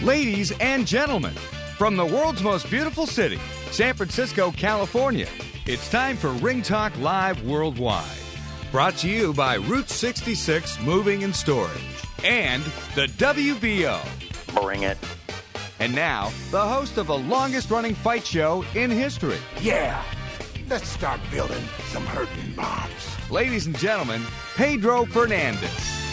Ladies and gentlemen, from the world's most beautiful city, San Francisco, California, it's time for Ring Talk Live Worldwide. Brought to you by Route 66 Moving and Storage and the WBO. Bring it. And now, the host of the longest-running fight show in history. Yeah, let's start building some hurting bombs. Ladies and gentlemen, Pedro Fernandez.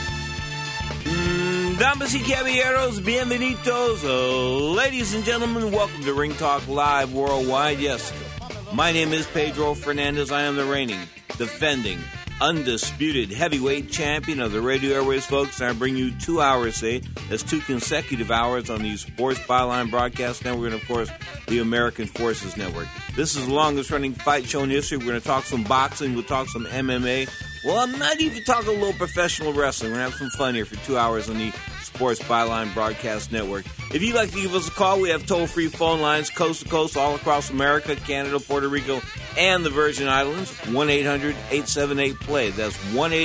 Damas y caballeros, bienvenidos. Ladies and gentlemen, welcome to Ring Talk Live Worldwide. Yes, my name is Pedro Fernandez. I am the reigning, defending, undisputed heavyweight champion of the radio airways, folks. And I bring you 2 hours today. That's 2 consecutive hours on the Sports Byline Broadcast Network and, of course, the American Forces Network. This is the longest-running fight show in history. We're going to talk some boxing. We'll talk some MMA. Well, I might even talk a little professional wrestling. We're going to have some fun here for 2 hours on the Sports Byline Broadcast Network. If you'd like to give us a call, we have toll-free phone lines coast to coast all across America, Canada, Puerto Rico, and the Virgin Islands. 1-800-878-PLAY. That's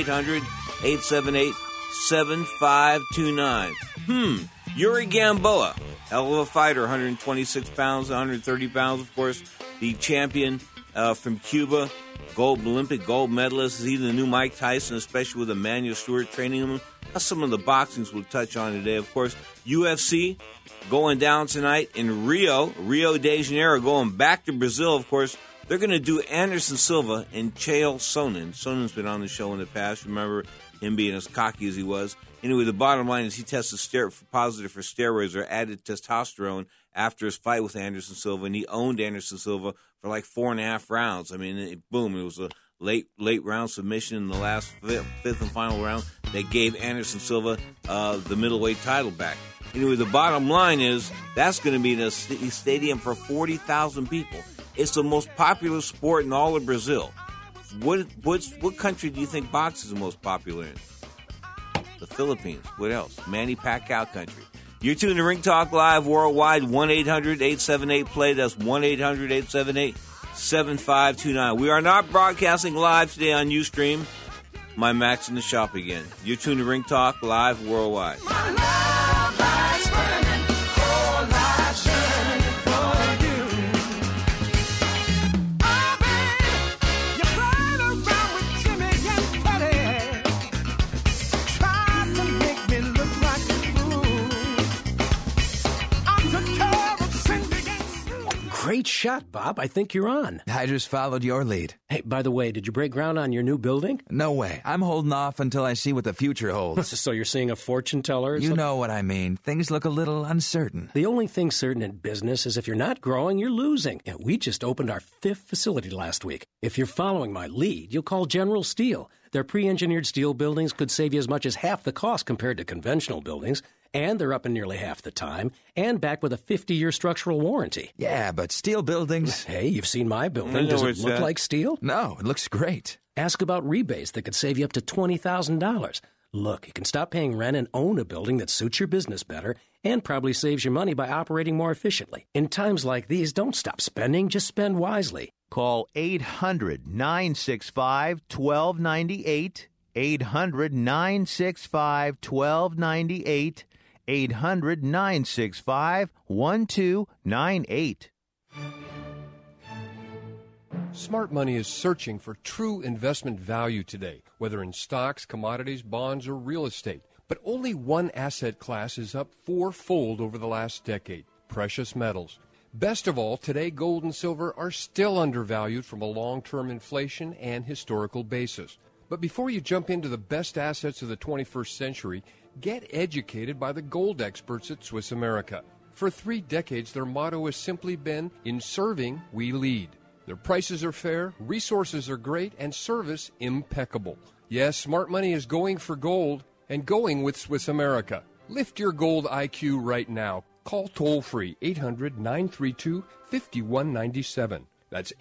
1-800-878-7529. Yuri Gamboa, hell of a fighter, 126 pounds, 130 pounds, of course. The champion from Cuba, Olympic gold medalist. Is he the new Mike Tyson, especially with Emmanuel Stewart training him? That's some of the boxings we'll touch on today. Of course, UFC going down tonight in Rio de Janeiro, going back to Brazil, of course. They're going to do Anderson Silva and Chael Sonnen. Sonnen's been on the show in the past. Remember him being as cocky as he was. Anyway, the bottom line is he tested positive for steroids or added testosterone after his fight with Anderson Silva, and he owned Anderson Silva for like 4.5 rounds. I mean, it was a late round submission in the last fifth and final round that gave Anderson Silva the middleweight title back. Anyway, the bottom line is that's going to be in a stadium for 40,000 people. It's the most popular sport in all of Brazil. What country do you think boxing is the most popular in? The Philippines. What else? Manny Pacquiao country. You're tuned to Ring Talk Live Worldwide, 1-800-878-PLAY. That's 1-800-878-7529. We are not broadcasting live today on Ustream. My Mac's in the shop again. You're tuned to Ring Talk Live Worldwide. Great shot, Bob. I think you're on. I just followed your lead. Hey, by the way, did you break ground on your new building? No way. I'm holding off until I see what the future holds. So you're seeing a fortune teller? You know what I mean. Things look a little uncertain. The only thing certain in business is if you're not growing, you're losing. And we just opened our 5th facility last week. If you're following my lead, you'll call General Steel. Their pre-engineered steel buildings could save you as much as half the cost compared to conventional buildings. And they're up in nearly half the time, and backed with a 50-year structural warranty. Yeah, but steel buildings... Hey, you've seen my building. Does it look like steel? No, it looks great. Ask about rebates that could save you up to $20,000. Look, you can stop paying rent and own a building that suits your business better and probably saves you money by operating more efficiently. In times like these, don't stop spending, just spend wisely. Call 800-965-1298, 800-965-1298, 800-965-1298. Smart money is searching for true investment value today, whether in stocks, commodities, bonds, or real estate. But only one asset class is up 4-fold over the last decade: precious metals. Best of all, today gold and silver are still undervalued from a long-term inflation and historical basis. But before you jump into the best assets of the 21st century, get educated by the gold experts at Swiss America. For 3 decades, their motto has simply been, "In serving, we lead." Their prices are fair, resources are great, and service impeccable. Yes, smart money is going for gold and going with Swiss America. Lift your gold IQ right now. Call toll-free 800-932-5197. That's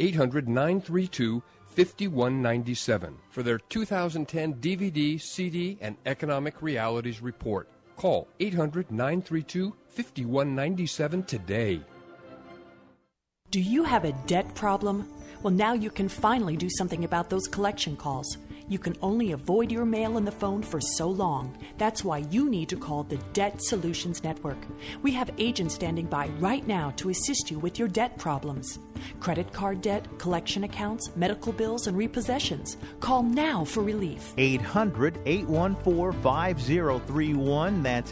800-932-5197 for their 2010 DVD, CD, and Economic Realities Report. Call 800-932-5197 today. Do you have a debt problem? Well, now you can finally do something about those collection calls. You can only avoid your mail and the phone for so long. That's why you need to call the Debt Solutions Network. We have agents standing by right now to assist you with your debt problems. Credit card debt, collection accounts, medical bills, and repossessions. Call now for relief. 800-814-5031. That's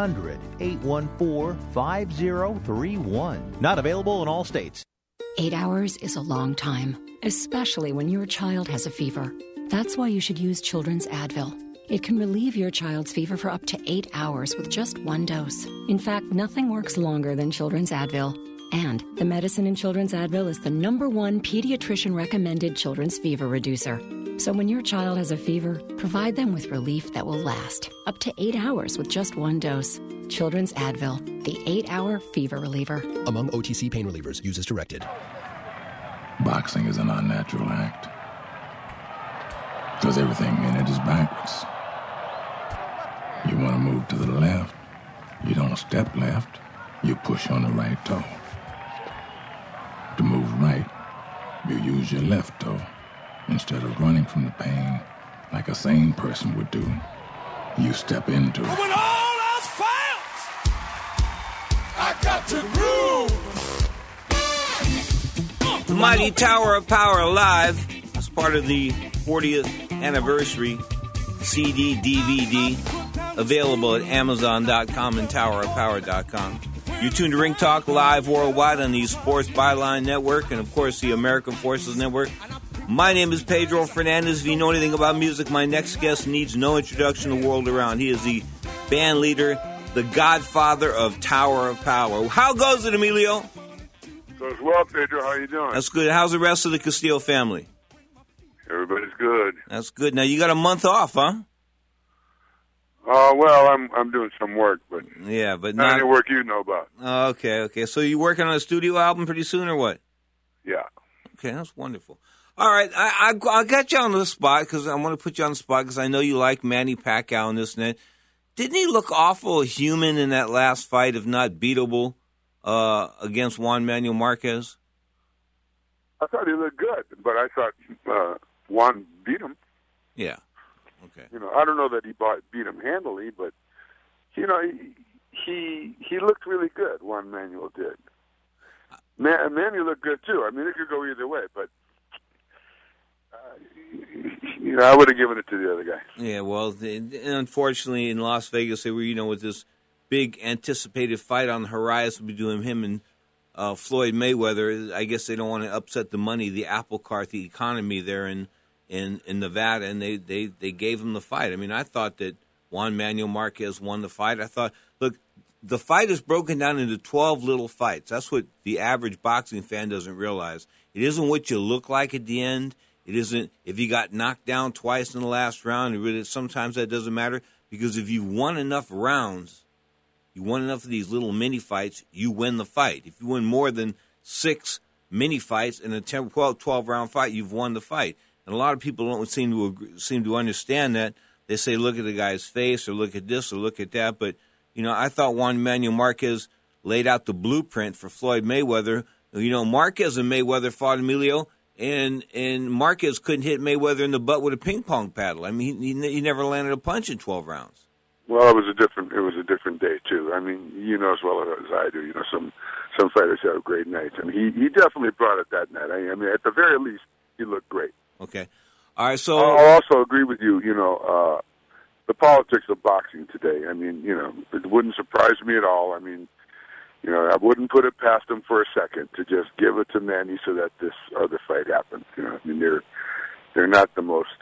800-814-5031. Not available in all states. 8 hours is a long time, especially when your child has a fever. That's why you should use Children's Advil. It can relieve your child's fever for up to 8 hours with just one dose. In fact, nothing works longer than Children's Advil. And the medicine in Children's Advil is the #1 pediatrician-recommended children's fever reducer. So when your child has a fever, provide them with relief that will last up to 8 hours with just one dose. Children's Advil, the 8-hour fever reliever. Among OTC pain relievers, use as directed. Boxing is an unnatural act, because everything in it is backwards. You want to move to the left, you don't step left, you push on the right toe. To move right, you use your left toe. Instead of running from the pain like a sane person would do, you step into it. When all else fails, I got to groove. The Mighty Tower of Power Live is part of the 40th anniversary CD, DVD, available at Amazon.com and TowerofPower.com. You're tuned to Ring Talk Live worldwide on the Sports Byline Network and, of course, the American Forces Network. My name is Pedro Fernandez. If you know anything about music, my next guest needs no introduction to the world around. He is the band leader, the godfather of Tower of Power. How goes it, Emilio? Goes well, Pedro. How you doing? That's good. How's the rest of the Castillo family? Everybody's good. That's good. Now, you got a month off, huh? Well, I'm doing some work, but but not any work you know about. Okay. So you working on a studio album pretty soon, or what? Yeah. Okay, that's wonderful. All right, I got you on the spot because I want to put you on the spot because I know you like Manny Pacquiao and this and that. Didn't he look awful human in that last fight, if not beatable, against Juan Manuel Marquez? I thought he looked good, but I thought Juan beat him. Yeah. Okay. I don't know that he beat him handily, but he looked really good. Juan Manuel did. Manuel looked good too. I mean, it could go either way, but I would have given it to the other guy. Yeah. Well, unfortunately, in Las Vegas, they were with this big anticipated fight on the horizon between him and Floyd Mayweather. I guess they don't want to upset the money, the apple cart, the economy there in Nevada, and they gave him the fight. I mean, I thought that Juan Manuel Marquez won the fight. I thought, look, the fight is broken down into 12 little fights. That's what the average boxing fan doesn't realize. It isn't what you look like at the end. It isn't if you got knocked down twice in the last round. Really, sometimes that doesn't matter because if you won enough rounds, you won enough of these little mini fights, you win the fight. If you win more than 6 mini fights in a 12-round fight, you've won the fight. And a lot of people don't seem to understand that. They say, look at the guy's face or look at this or look at that. But, I thought Juan Manuel Marquez laid out the blueprint for Floyd Mayweather. Marquez and Mayweather fought Emilio, and Marquez couldn't hit Mayweather in the butt with a ping pong paddle. I mean, he never landed a punch in 12 rounds. Well, it was a different day too. I mean, as well as I do. Some fighters have great nights, and he definitely brought it that night. I mean, at the very least, he looked great. Okay. All right, so I'll also agree with you, the politics of boxing today. I mean, it wouldn't surprise me at all. I mean, I wouldn't put it past them for a second to just give it to Manny so that this other fight happens. I mean, they're not the most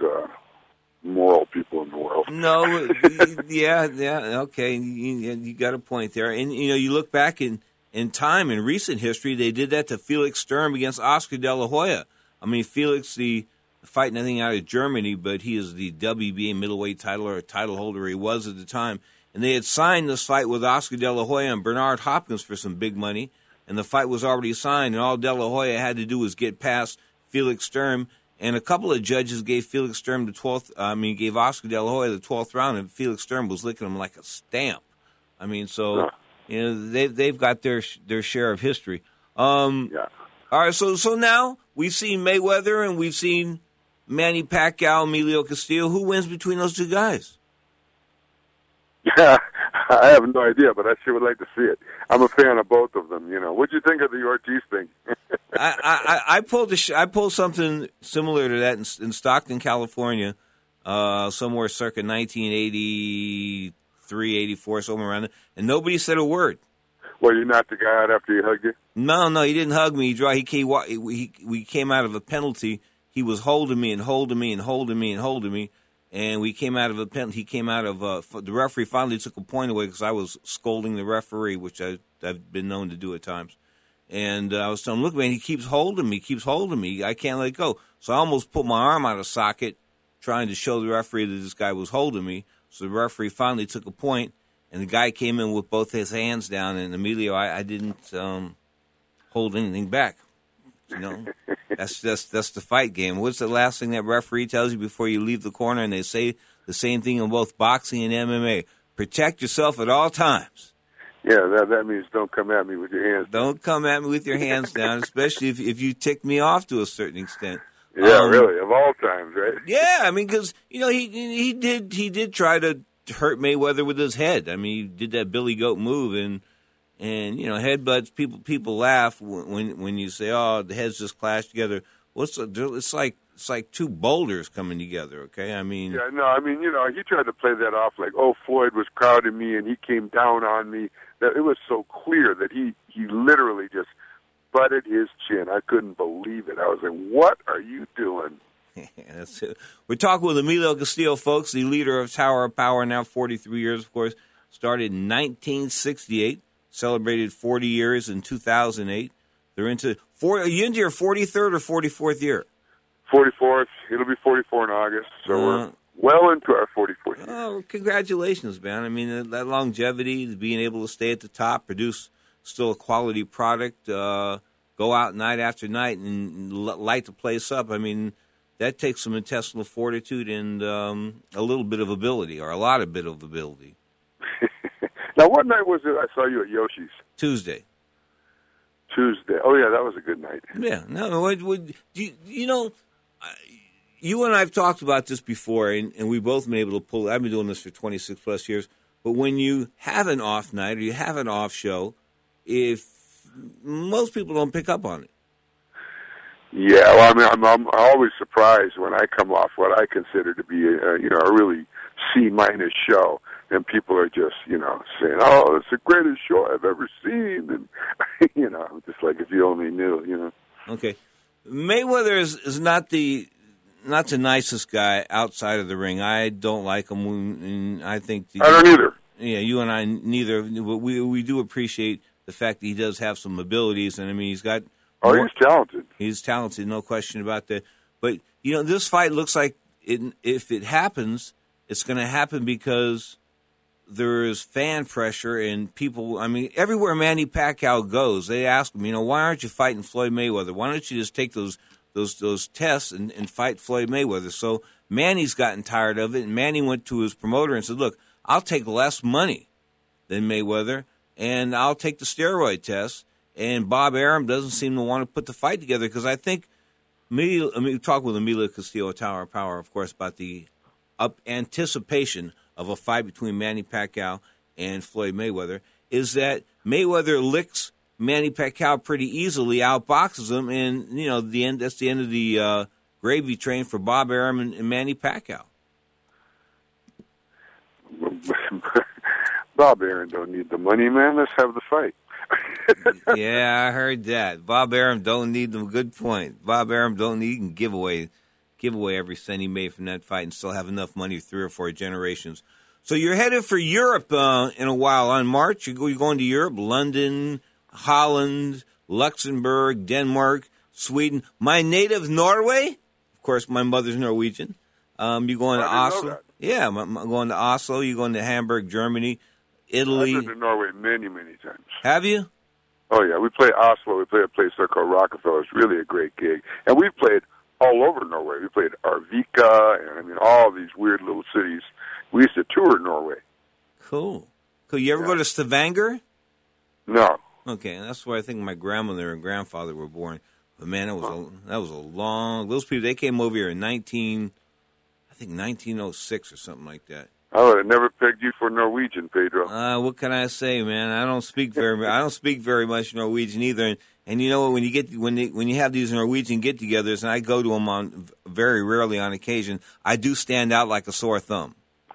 moral people in the world. No, yeah, okay, you got a point there. And, you look back in time, in recent history, they did that to Felix Sturm against Oscar De La Hoya. I mean, Felix, the fight nothing out of Germany, but he is the WBA middleweight title holder he was at the time. And they had signed this fight with Oscar De La Hoya and Bernard Hopkins for some big money, and the fight was already signed, and all De La Hoya had to do was get past Felix Sturm, and a couple of judges gave Felix Sturm gave Oscar De La Hoya the 12th round, and Felix Sturm was licking him like a stamp. I mean, so they've got their share of history. All right, so now we've seen Mayweather and we've seen Manny Pacquiao, Emilio Castillo. Who wins between those two guys? Yeah, I have no idea, but I sure would like to see it. I'm a fan of both of them. What'd you think of the Ortiz thing? I pulled something similar to that in Stockton, California, somewhere circa 1983, 84, somewhere around there, and nobody said a word. Well, you knocked the guy out after he hugged you? No, he didn't hug me. We came out of a penalty. He was holding me and holding me and holding me and holding me. And we came out of a penalty. He came out of the referee finally took a point away because I was scolding the referee, which I've been known to do at times. And I was telling him, look, man, he keeps holding me. I can't let go. So I almost put my arm out of socket trying to show the referee that this guy was holding me. So the referee finally took a point, and the guy came in with both his hands down. And Emilio, I didn't hold anything back. That's the fight game. What's the last thing that referee tells you before you leave the corner? And they say the same thing in both boxing and MMA. Protect yourself at all times. Yeah, that means don't come at me with your hands down. Don't come at me with your hands down, especially if you tick me off to a certain extent. Yeah, really, of all times, right? Yeah, I mean, because he did try to hurt Mayweather with his head. I mean, he did that Billy Goat move, and headbutts. People laugh when you say, "Oh, the heads just clashed together." It's like two boulders coming together. Okay, I mean. Yeah, no, I mean, he tried to play that off like, "Oh, Floyd was crowding me and he came down on me." That it was so clear that he literally just butted his chin. I couldn't believe it. I was like, "What are you doing?" That's it. We're talking with Emilio Castillo, folks, the leader of Tower of Power, now 43 years, of course. Started in 1968. Celebrated 40 years in 2008. They're into are you into your 43rd or 44th year? 44th. It'll be 44 in August. So we're well into our 44th year. Oh, congratulations, man. I mean, that longevity, being able to stay at the top, produce still a quality product, go out night after night and light the place up. I mean, that takes some intestinal fortitude and a little bit of ability, or a lot of bit of ability. Now, what night was it I saw you at Yoshi's? Tuesday. Oh, yeah, that was a good night. Yeah. No, you and I have talked about this before, and we've both been able to pull. I've been doing this for 26 plus years. But when you have an off night or you have an off show, if most people don't pick up on it. Yeah, well, I mean, I'm always surprised when I come off what I consider to be a really C- show, and people are just saying, "Oh, it's the greatest show I've ever seen," and just like if you only knew, Okay, Mayweather is not the nicest guy outside of the ring. I don't like him, and I think I don't either. Yeah, you and I neither. But we do appreciate the fact that he does have some abilities, and I mean he's got. Oh, he's talented. He's talented, no question about that. But, this fight looks like if it happens, it's going to happen because there is fan pressure and people, I mean, everywhere Manny Pacquiao goes, they ask him, why aren't you fighting Floyd Mayweather? Why don't you just take those tests and fight Floyd Mayweather? So Manny's gotten tired of it, and Manny went to his promoter and said, look, I'll take less money than Mayweather, and I'll take the steroid test. And Bob Arum doesn't seem to want to put the fight together because I think we talk with Emilio Castillo, Tower of Power, of course, about the anticipation of a fight between Manny Pacquiao and Floyd Mayweather, is that Mayweather licks Manny Pacquiao pretty easily, outboxes him, and that's the end of the gravy train for Bob Arum and Manny Pacquiao. Bob Arum don't need the money, man. Let's have the fight. Yeah, I heard that. Bob Arum don't need them. Good point. Bob Arum don't need. He can give away every cent he made from that fight and still have enough money 3 or 4 generations. So you're headed for Europe in a while. On March, you're going to Europe, London, Holland, Luxembourg, Denmark, Sweden. My native Norway. Of course, my mother's Norwegian. You're going to Oslo. Yeah, I'm going to Oslo. You're going to Hamburg, Germany, Italy. I've been to Norway many, many times. Have you? Oh, yeah. We play Oslo. We play a place there called Rockefeller. It's really a great gig. And we've played all over Norway. We played Arvika and, all these weird little cities. We used to tour Norway. Cool. You ever go to Stavanger? No. Okay, that's where I think my grandmother and grandfather were born. But man, that was a long. Those people, they came over here in 1906 or something like that. I would have never pegged you for Norwegian, Pedro. What can I say, man? I don't speak very much Norwegian either. And you know, when you have these Norwegian get-togethers, and I go to them on very rarely on occasion, I do stand out like a sore thumb.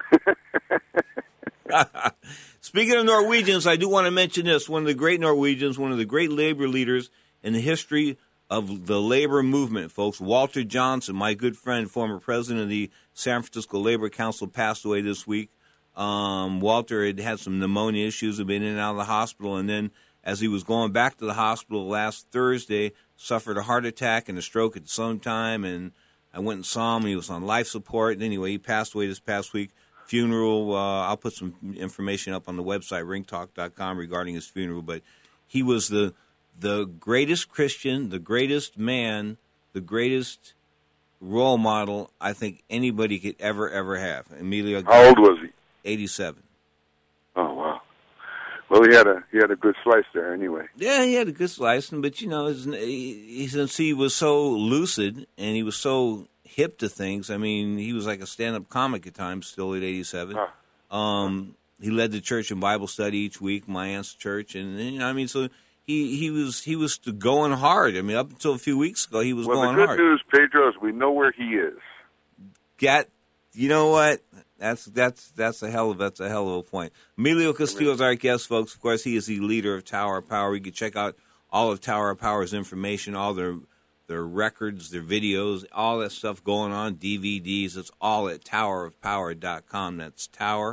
Speaking of Norwegians, I do want to mention this. One of the great Norwegians, one of the great labor leaders in the history of the labor movement, folks, Walter Johnson, my good friend, former president of the San Francisco Labor Council, passed away this week. Walter had some pneumonia issues, had been in and out of the hospital, and then as he was going back to the hospital last Thursday, suffered a heart attack and a stroke at the same time, and I went and saw him. He was on life support. And anyway, he passed away this past week. Funeral, I'll put some information up on the website, ringtalk.com, regarding his funeral, but he was the greatest Christian, the greatest man, the greatest role model I think anybody could ever have. Emilio. How old was he? 87. Oh wow. Well, he had a good slice there anyway. Yeah, he had a good slice, but you know, since he was so lucid and he was so hip to things, I mean, he was like a stand-up comic at times. Still at 87. He led the church in Bible study each week, my aunt's church, and you know, I mean, so. He was going hard. I mean, up until a few weeks ago, he was going hard. Well, the good news, Pedro, is we know where he is. You know what? That's a hell of a point. Emilio Castillo is our guest, folks. Of course, he is the leader of Tower of Power. You can check out all of Tower of Power's information, all their records, their videos, all that stuff going on, DVDs. It's all at towerofpower.com. That's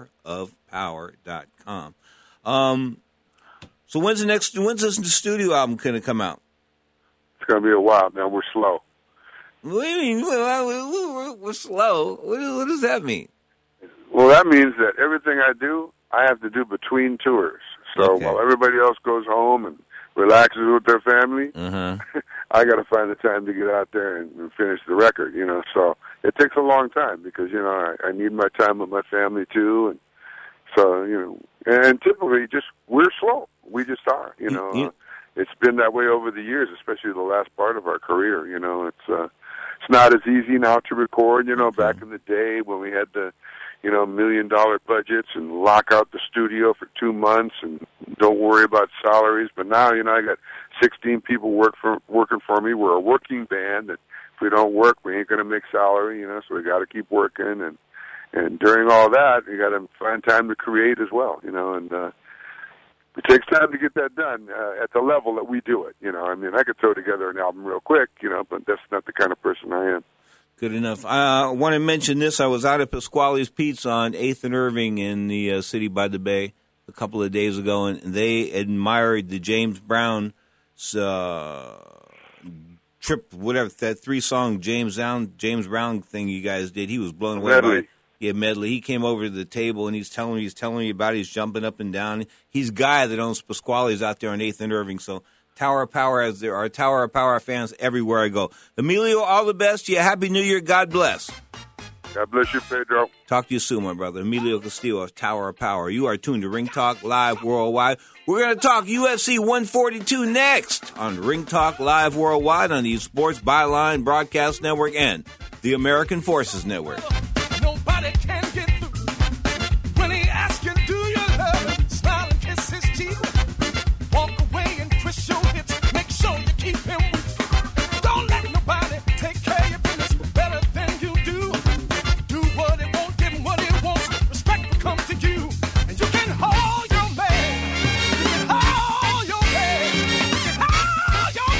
towerofpower.com. So when's this studio album going to come out? It's going to be a while, man. We're slow. What do you mean? We're slow? What does that mean? Well, that means that everything I do, I have to do between tours. So while everybody else goes home and relaxes with their family, I got to find the time to get out there and finish the record, you know. So it takes a long time because, you know, I need my time with my family too. And so, you know, and typically we're slow. We just are, you know. It's been that way over the years, especially the last part of our career. You know, it's not as easy now to record. You know, back in the day when we had the, you know, $1 million budgets and lock out the studio for 2 months and don't worry about salaries. But now, you know, I got 16 people working for me. We're a working band, and if we don't work, we ain't going to make salary. You know, so we got to keep working, and during all that, you got to find time to create as well. You know, and it takes time to get that done at the level that we do it. You know, I mean, I could throw together an album real quick, you know, but that's not the kind of person I am. Good enough. I want to mention this. I was out at Pasquale's Pizza on 8th and Irving in the city by the bay a couple of days ago, and they admired the James Brown trip, whatever, that 3-song James Brown thing you guys did. He was blown away by it. Yeah, medley. He came over to the table and he's telling me about it. He's jumping up and down. He's a guy that owns Pasquale's out there on 8th and Irving. So Tower of Power, as there are Tower of Power fans everywhere I go. Emilio, all the best to you. Happy New Year. God bless. God bless you, Pedro. Talk to you soon, my brother. Emilio Castillo of Tower of Power. You are tuned to Ring Talk Live Worldwide. We're going to talk UFC 142 next on Ring Talk Live Worldwide on the Sports Byline Broadcast Network and the American Forces Network. Nobody can get through when he asks you, do you love him? Smile and kiss his teeth. Walk away and twist your hips. Make sure you keep him weak. Don't let nobody take care of your business better than you do. Do what he won't, give him what he wants. Respect will come to you. And you can hold your man. You can hold your man. You can hold your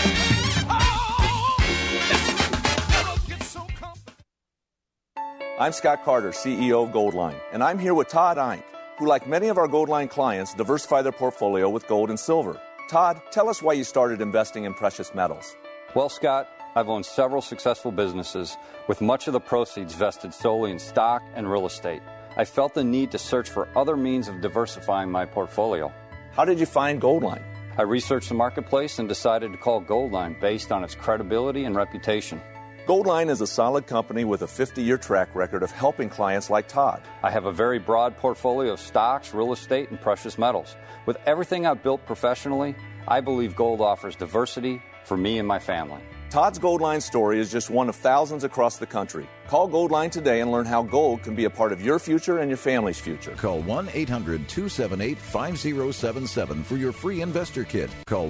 man. Listen, never get so comfortable. I'm Scott Carter, CEO of Goldline, and I'm here with Todd Eink, who, like many of our Goldline clients, diversify their portfolio with gold and silver. Todd, tell us why you started investing in precious metals. Well, Scott, I've owned several successful businesses with much of the proceeds vested solely in stock and real estate. I felt the need to search for other means of diversifying my portfolio. How did you find Goldline? I researched the marketplace and decided to call Goldline based on its credibility and reputation. Goldline is a solid company with a 50-year track record of helping clients like Todd. I have a very broad portfolio of stocks, real estate, and precious metals. With everything I've built professionally, I believe gold offers diversity for me and my family. Todd's Gold Line story is just one of thousands across the country. Call Gold Line today and learn how gold can be a part of your future and your family's future. Call 1-800-278-5077 for your free investor kit. Call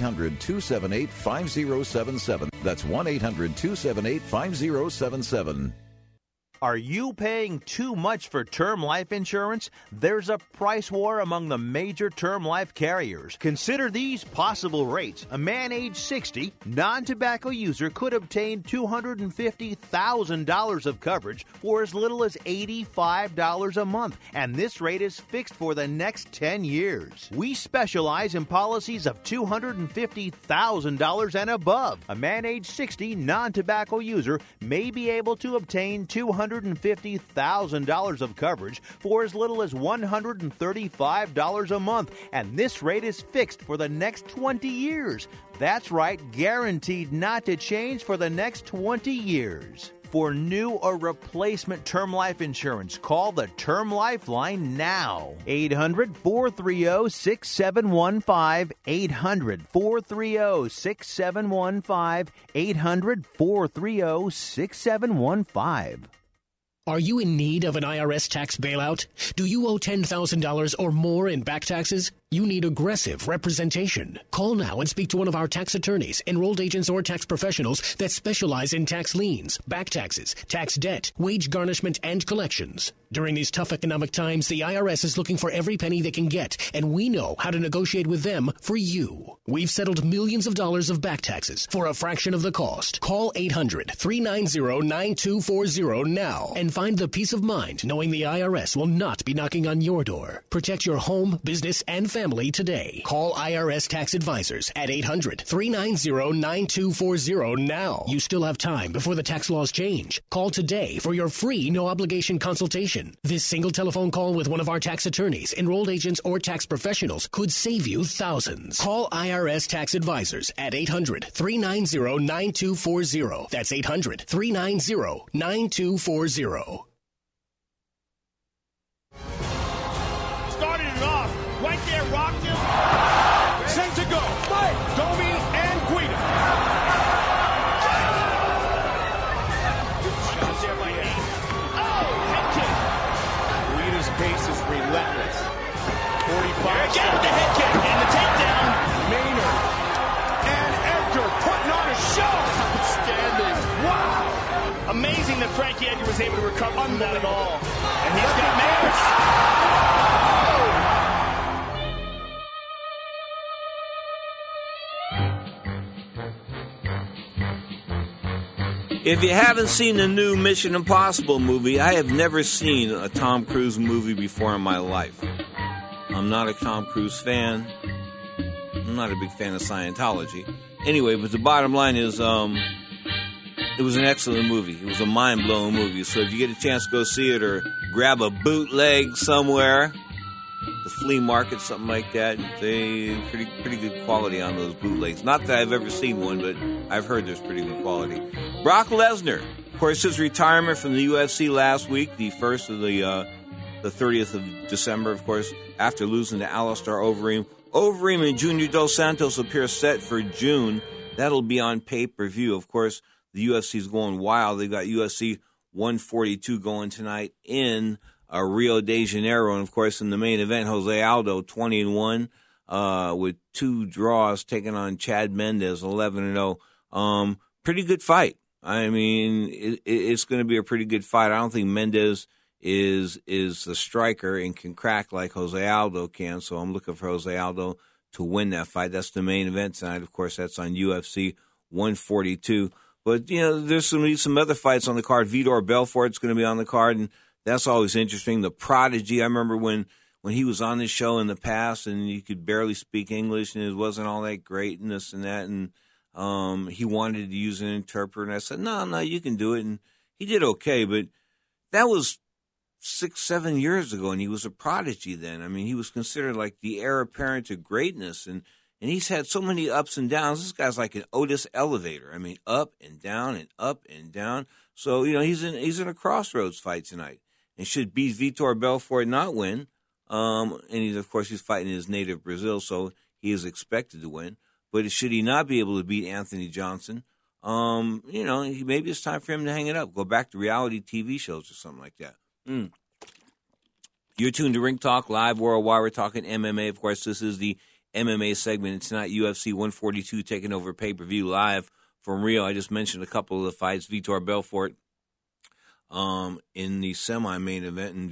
1-800-278-5077. That's 1-800-278-5077. Are you paying too much for term life insurance? There's a price war among the major term life carriers. Consider these possible rates. A man age 60, non-tobacco user could obtain $250,000 of coverage for as little as $85 a month, and this rate is fixed for the next 10 years. We specialize in policies of $250,000 and above. A man age 60, non-tobacco user may be able to obtain $250,000 of coverage for as little as $135 a month, and this rate is fixed for the next 20 years. That's right, guaranteed not to change for the next 20 years. For new or replacement term life insurance, call the Term Lifeline now. 800-430-6715. 800-430-6715. 800-430-6715. Are you in need of an IRS tax bailout? Do you owe $10,000 or more in back taxes? You need aggressive representation. Call now and speak to one of our tax attorneys, enrolled agents, or tax professionals that specialize in tax liens, back taxes, tax debt, wage garnishment, and collections. During these tough economic times, the IRS is looking for every penny they can get, and we know how to negotiate with them for you. We've settled millions of dollars of back taxes for a fraction of the cost. Call 800-390-9240 now and find the peace of mind knowing the IRS will not be knocking on your door. Protect your home, business, and family today. Call IRS Tax Advisors at 800-390-9240 now. You still have time before the tax laws change. Call today for your free no-obligation consultation. This single telephone call with one of our tax attorneys, enrolled agents, or tax professionals could save you thousands. Call IRS Tax Advisors at 800-390-9240. That's 800-390-9240. Started it off. Right there, rocked him. Sent to go. Domi and Guida. Shots there by Hayes. Oh, head kick. Guida's pace is relentless. 45. Again with the head kick and the takedown. Maynard and Edgar putting on a show. Outstanding. Wow. Amazing that Frankie Edgar was able to recover from that at all. And he's got Maynard. If you haven't seen the new Mission Impossible movie, I have never seen a Tom Cruise movie before in my life. I'm not a Tom Cruise fan. I'm not a big fan of Scientology. Anyway, but the bottom line is, it was an excellent movie. It was a mind-blowing movie. So if you get a chance to go see it or grab a bootleg somewhere, the flea market, something like that, they pretty good quality on those bootlegs. Not that I've ever seen one, but I've heard there's pretty good quality. Brock Lesnar, of course, his retirement from the UFC last week, the first of the 30th of December, of course, after losing to Alistair Overeem. Overeem and Junior Dos Santos appear set for June. That'll be on pay-per-view. Of course, the UFC's going wild. They've got UFC 142 going tonight in Rio de Janeiro. And, of course, in the main event, Jose Aldo, 20-1, with 2 draws, taking on Chad Mendes, 11-0. Pretty good fight. I mean, it's going to be a pretty good fight. I don't think Mendes is the striker and can crack like Jose Aldo can. So I'm looking for Jose Aldo to win that fight. That's the main event tonight. Of course, that's on UFC 142. But, you know, there's some other fights on the card. Vitor Belfort's going to be on the card, and that's always interesting. The Prodigy, I remember when he was on this show in the past and he could barely speak English and it wasn't all that great and this and that. And he wanted to use an interpreter. And I said, no, you can do it. And he did okay. But that was 6-7 years ago, and he was a prodigy then. I mean, he was considered like the heir apparent to greatness. And he's had so many ups and downs. This guy's like an Otis elevator. I mean, up and down and up and down. So, you know, he's in a crossroads fight tonight. And should beat Vitor Belfort, not win. And he's fighting in his native Brazil, so he is expected to win. But should he not be able to beat Anthony Johnson, maybe it's time for him to hang it up, go back to reality TV shows or something like that. You're tuned to Ring Talk Live Worldwide. We're talking MMA. Of course, this is the MMA segment. It's not UFC 142 taking over pay-per-view live from Rio. I just mentioned a couple of the fights. Vitor Belfort in the semi-main event. And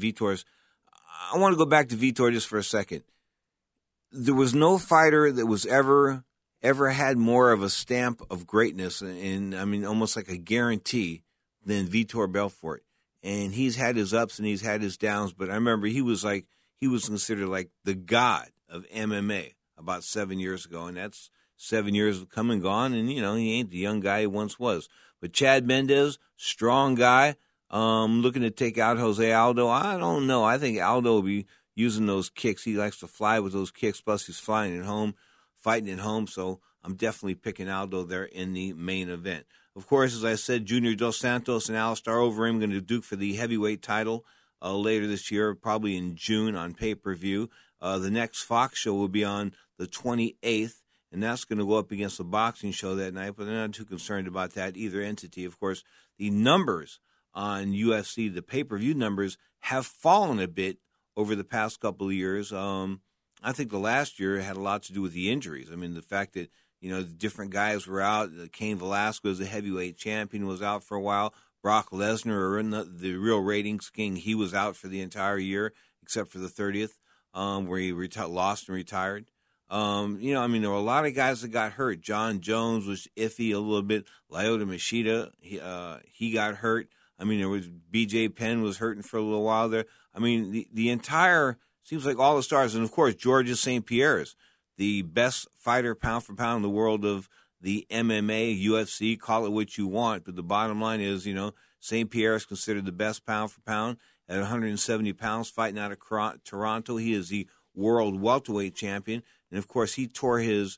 I want to go back to Vitor just for a second. There was no fighter that was ever had more of a stamp of greatness, and I mean almost like a guarantee, than Vitor Belfort. And he's had his ups and he's had his downs, but I remember he was considered like the god of MMA about 7 years ago, and that's 7 years have come and gone, and he ain't the young guy he once was. But Chad Mendes, strong guy, looking to take out Jose Aldo. I don't know. I think Aldo will be using those kicks. He likes to fly with those kicks, plus he's fighting at home, so I'm definitely picking Aldo there in the main event. Of course, as I said, Junior Dos Santos and Alistair Overeem going to duke for the heavyweight title later this year, probably in June on pay-per-view. The next Fox show will be on the 28th, and that's going to go up against the boxing show that night, but they're not too concerned about that, either entity. Of course, the numbers on UFC, the pay-per-view numbers, have fallen a bit over the past couple of years. I think the last year had a lot to do with the injuries. I mean, the fact that, the different guys were out. Cain Velasquez, the heavyweight champion, was out for a while. Brock Lesnar, the real ratings king, he was out for the entire year, except for the 30th, where he lost and retired. There were a lot of guys that got hurt. John Jones was iffy a little bit. Lyoto Machida, he got hurt. There was B.J. Penn was hurting for a little while there. The entire, seems like all the stars, and of course, Georges St. Pierre's, the best fighter pound for pound in the world of the MMA, UFC, call it what you want. But the bottom line is, St. Pierre is considered the best pound for pound at 170 pounds, fighting out of Toronto. He is the world welterweight champion. And, of course, he tore his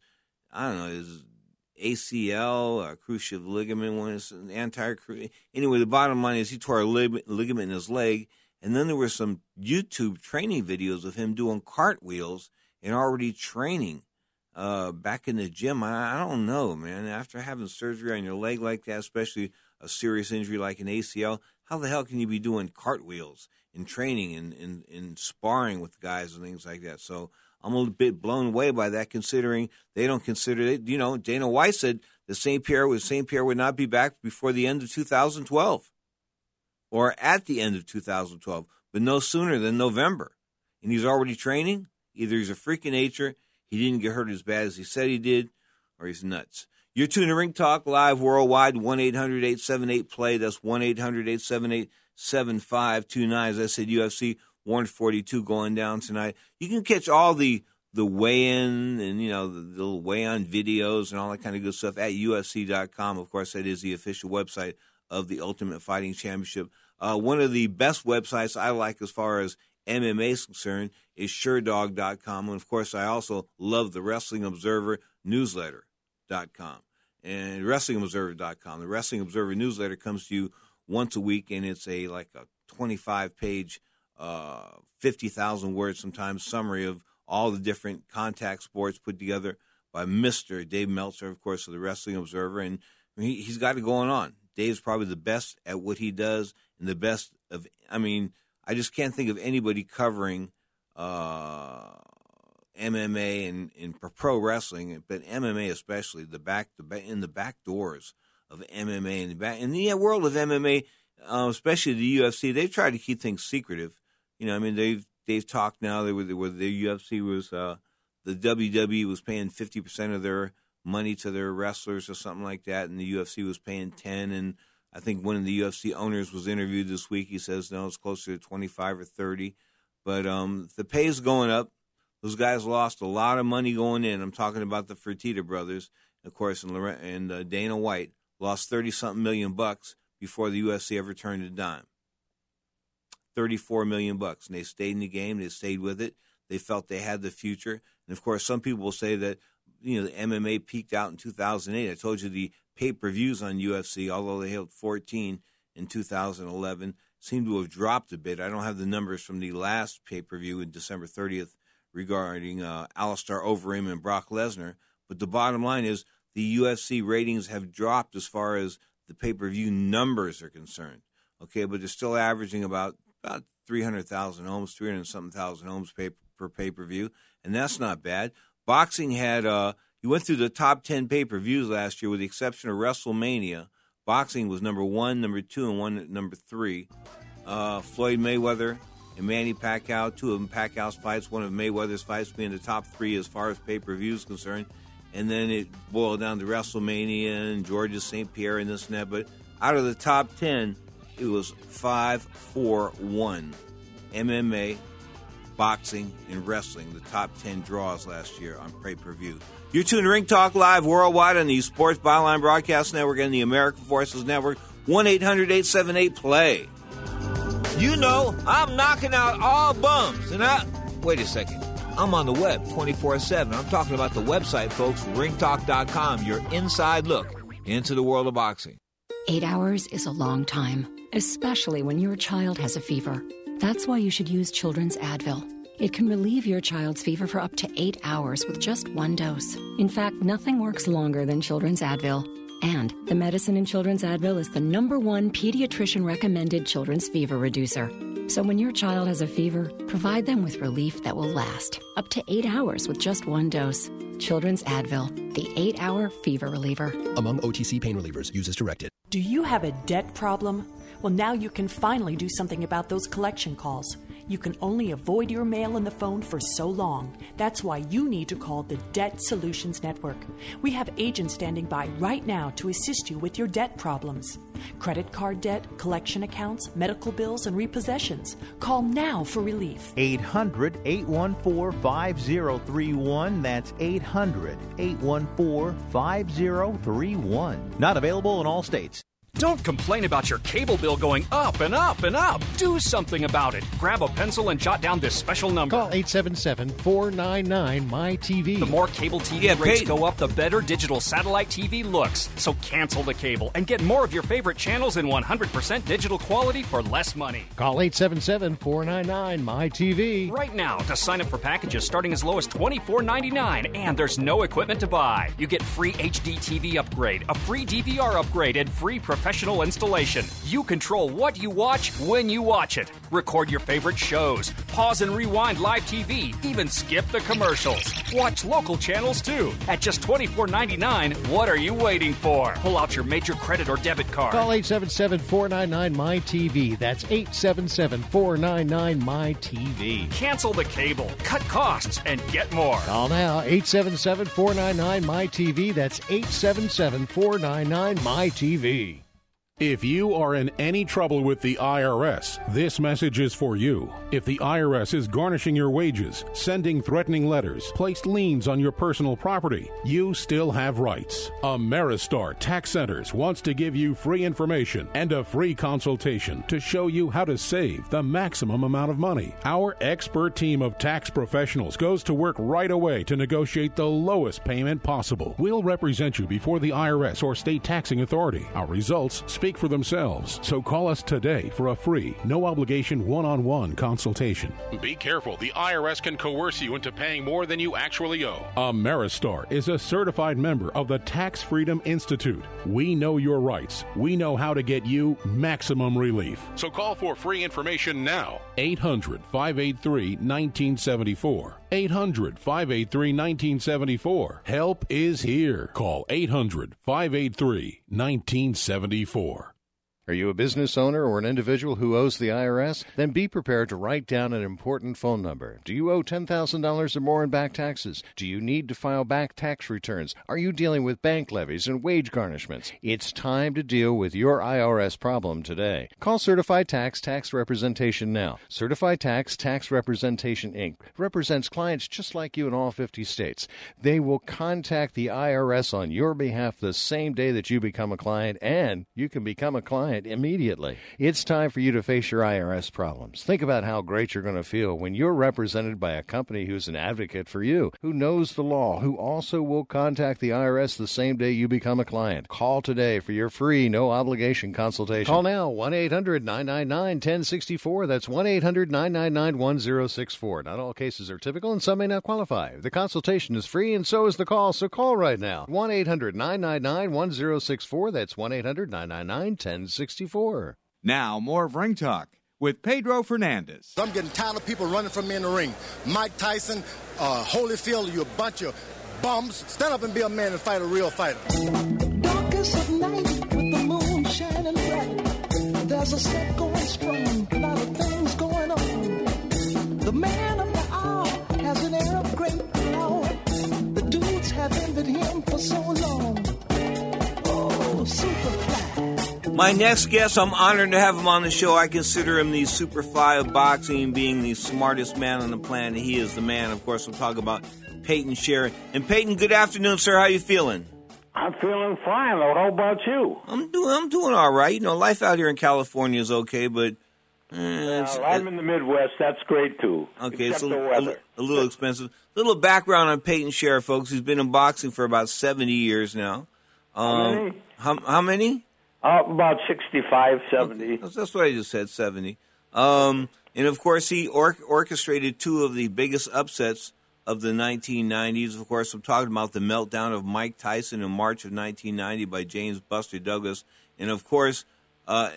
ACL, cruciate ligament, anyway, the bottom line is he tore a ligament in his leg. And then there were some YouTube training videos of him doing cartwheels and already training back in the gym. I don't know, man. After having surgery on your leg like that, especially a serious injury like an ACL, how the hell can you be doing cartwheels and training and sparring with guys and things like that? So I'm a little bit blown away by that, considering they don't consider it. Dana White said that St. Pierre would not be back before the end of 2012 or at the end of 2012, but no sooner than November. And he's already training. Either he's a freak of nature, he didn't get hurt as bad as he said he did, or he's nuts. You're tuned to Ring Talk Live Worldwide, 1-800-878-PLAY. That's 1-800-878-7529. As I said, UFC 142 going down tonight. You can catch all the weigh-in and, the little weigh-on videos and all that kind of good stuff at UFC.com. Of course, that is the official website of the Ultimate Fighting Championship. One of the best websites I like as far as MMA is concerned is SureDog.com. And, of course, I also love the Wrestling Observer newsletter.com and WrestlingObserver.com. The Wrestling Observer newsletter comes to you once a week, and it's a 25-page, 50,000 words sometimes summary of all the different contact sports put together by Mr. Dave Meltzer, of course, of the Wrestling Observer. And he's got it going on. Dave's probably the best at what he does and the best of, I just can't think of anybody covering MMA and pro wrestling, but MMA especially, in the back doors of MMA in the world of MMA, especially the UFC. They've tried to keep things secretive. They've talked now where the UFC was the WWE was paying 50% of their money to their wrestlers or something like that, and the UFC was paying 10%. And I think one of the UFC owners was interviewed this week. He says no, it's closer to 25 or 30. But the pay is going up. Those guys lost a lot of money going in. I'm talking about the Fertitta brothers, of course, and Dana White lost $30-something million before the UFC ever turned a dime. $34 million, and they stayed in the game. They stayed with it. They felt they had the future. And of course, some people will say that the MMA peaked out in 2008. I told you the pay-per-views on UFC, although they held 14 in 2011, seem to have dropped a bit. I don't have the numbers from the last pay-per-view in December 30th regarding Alistair Overeem and Brock Lesnar, But the bottom line is the UFC ratings have dropped as far as the pay-per-view numbers are concerned. Okay, but they're still averaging about 300,000 homes, 300-something thousand homes per pay-per-view, and that's not bad. Boxing had you went through the top 10 pay-per-views last year with the exception of WrestleMania. Boxing was number 1, number 2, and number 3. Floyd Mayweather and Manny Pacquiao, 2 of them Pacquiao's fights, one of Mayweather's fights being the top 3 as far as pay-per-views concerned. And then it boiled down to WrestleMania and Georgia St. Pierre and this and that. But out of the top 10, it was 5-4-1. MMA, boxing, and wrestling, the top 10 draws last year on pay-per-view. You're tuned to Ring Talk Live worldwide on the Sports Byline Broadcast Network and the American Forces Network. 1-800-878-PLAY. You know, I'm knocking out all bums. And wait a second. I'm on the web 24/7. I'm talking about the website, folks, ringtalk.com, your inside look into the world of boxing. 8 hours is a long time, especially when your child has a fever. That's why you should use Children's Advil. It can relieve your child's fever for up to 8 hours with just one dose. In fact, nothing works longer than Children's Advil. And the medicine in Children's Advil is the #1 pediatrician-recommended children's fever reducer. So when your child has a fever, provide them with relief that will last up to 8 hours with just one dose. Children's Advil, the 8-hour fever reliever. Among OTC pain relievers, use as directed. Do you have a debt problem? Well, now you can finally do something about those collection calls. You can only avoid your mail and the phone for so long. That's why you need to call the Debt Solutions Network. We have agents standing by right now to assist you with your debt problems. Credit card debt, collection accounts, medical bills, and repossessions. Call now for relief. 800-814-5031. That's 800-814-5031. Not available in all states. Don't complain about your cable bill going up and up and up. Do something about it. Grab a pencil and jot down this special number. Call 877-499-MY-TV. The more cable TV rates go up, the better digital satellite TV looks. So cancel the cable and get more of your favorite channels in 100% digital quality for less money. Call 877-499-MY-TV. Right now to sign up for packages starting as low as $24.99. And there's no equipment to buy. You get free HD TV upgrade, a free DVR upgrade, and free professional installation. You control what you watch when you watch it. Record your favorite shows. Pause and rewind live TV. Even skip the commercials. Watch local channels too. At just $24.99, what are you waiting for? Pull out your major credit or debit card. Call 877-499-MY-TV. That's 877-499-MY-TV. Cancel the cable. Cut costs and get more. Call now. 877-499-MY-TV. That's 877-499-MY-TV. If you are in any trouble with the IRS, this message is for you. If the IRS is garnishing your wages, sending threatening letters, placed liens on your personal property, you still have rights. Ameristar Tax Centers wants to give you free information and a free consultation to show you how to save the maximum amount of money. Our expert team of tax professionals goes to work right away to negotiate the lowest payment possible. We'll represent you before the IRS or state taxing authority. Our results speak for themselves. So call us today for a free, no-obligation one-on-one consultation. Be careful. The IRS can coerce you into paying more than you actually owe. Ameristar is a certified member of the Tax Freedom Institute. We know your rights. We know how to get you maximum relief. So call for free information now. 800-583-1974. 800-583-1974. Help is here. Call 800-583-1974. Are you a business owner or an individual who owes the IRS? Then be prepared to write down an important phone number. Do you owe $10,000 or more in back taxes? Do you need to file back tax returns? Are you dealing with bank levies and wage garnishments? It's time to deal with your IRS problem today. Call Certified Tax Representation now. Certified Tax Representation, Inc. represents clients just like you in all 50 states. They will contact the IRS on your behalf the same day that you become a client, and you can become a client client immediately. It's time for you to face your IRS problems. Think about how great you're going to feel when you're represented by a company who's an advocate for you, who knows the law, who also will contact the IRS the same day you become a client. Call today for your free, no-obligation consultation. Call now, 1-800-999-1064. That's 1-800-999-1064. Not all cases are typical, and some may not qualify. The consultation is free, and so is the call, so call right now. 1-800-999-1064. That's 1-800-999-1064. Now, more of Ring Talk with Pedro Fernandez. I'm getting tired of people running from me in the ring. Mike Tyson, Holyfield, you a bunch of bums. Stand up and be a man and fight a real fighter. Darkest of night with the moon shining bright. There's a set going strong, a lot of things going on. The man of the hour has an air of great power. The dudes have envied him for so long. Oh, Superfly. My next guest, I'm honored to have him on the show. I consider him the Superfly of boxing, being the smartest man on the planet. He is the man. Of course, we'll talk about Peyton Sherry. And Peyton, good afternoon, sir. How you feeling? I'm feeling fine. How about you? I'm doing all right. You know, life out here in California is okay, but I'm in the Midwest. That's great too. Okay, except it's the weather. a little expensive. Little background on Peyton Sherry, folks. He's been in boxing for about 70 years now. How many? How many? About 65, 70. That's what I just said, 70. And of course, he orchestrated two of the biggest upsets of the 1990s. Of course, I'm talking about the meltdown of Mike Tyson in March of 1990 by James Buster Douglas. And of course, a